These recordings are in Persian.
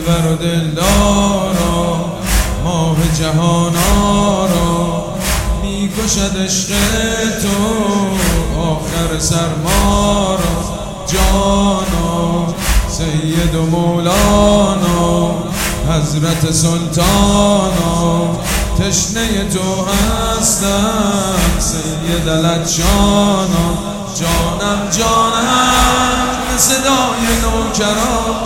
دلبر و دلدارا ماه جهانا میکشد عشق تو آخر سرما را جانا سید و مولانا حضرت سلطانا تشنه تو هستم سید لجانا جانم جانم به صدای نوکران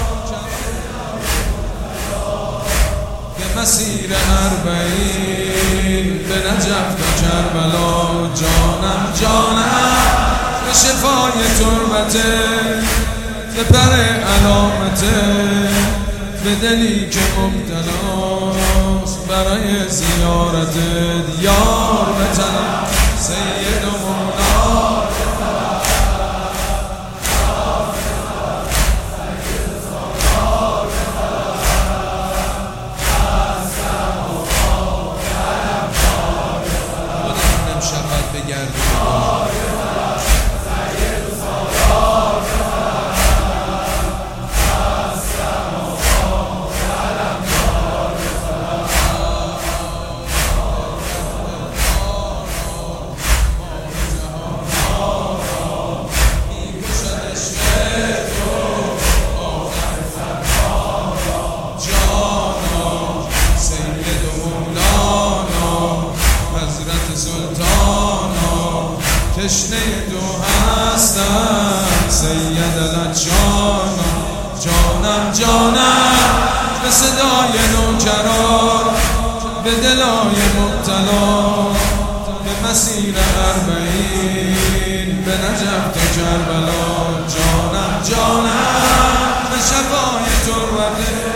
به مسیر اربعین به نجف و کربلا جانم جانم به شفای تربته به پر علامته به دلی که مبتلاست برای زیارت یار بتنم سید و مولا خودمونم شبت بگردیم تشنه تو هستم سید لجانا جانم جانم به صدای نوکران به دلای مبتلا به مسیر اربعین به نجف تا کربلا جانم جانم به شفای تربته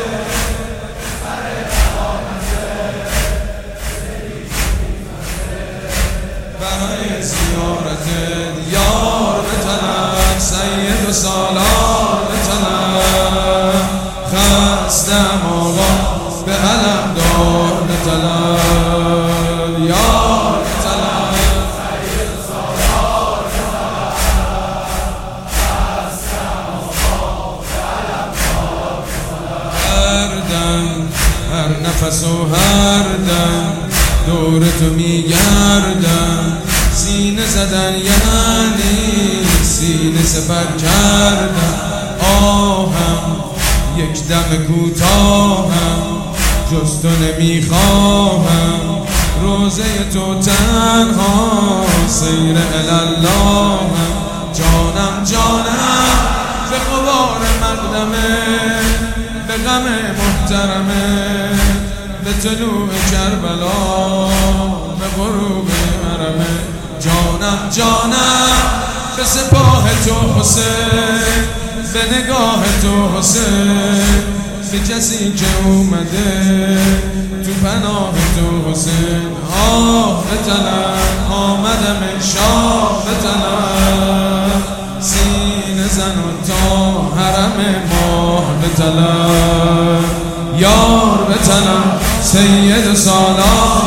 برای زیارت یار بتنم سید و سالار بتنم خستم آقا به علم دار بتنم یار بتنم سید و سالار بتنم خستم آقا به علم دار بتنم هر نفس و هر دم دور تو میگردم سینه زدن یعنی سینه سپر کردم آهم یک دم کوتاهم جز تو نمیخواهم روزه تو تنها سیر الاللهم جانم جانم به غبار مقدمه به غم محترمه به طلوع کربلا به غروب حرمه جانم جانم به سپاه تو حسین به نگاه تو حسین به کسی که اومده تو پناه تو حسین آه بتنم آمدم شاه بتنم سینه زن و تا حرم ماه بتنم یار بتنم سید سالار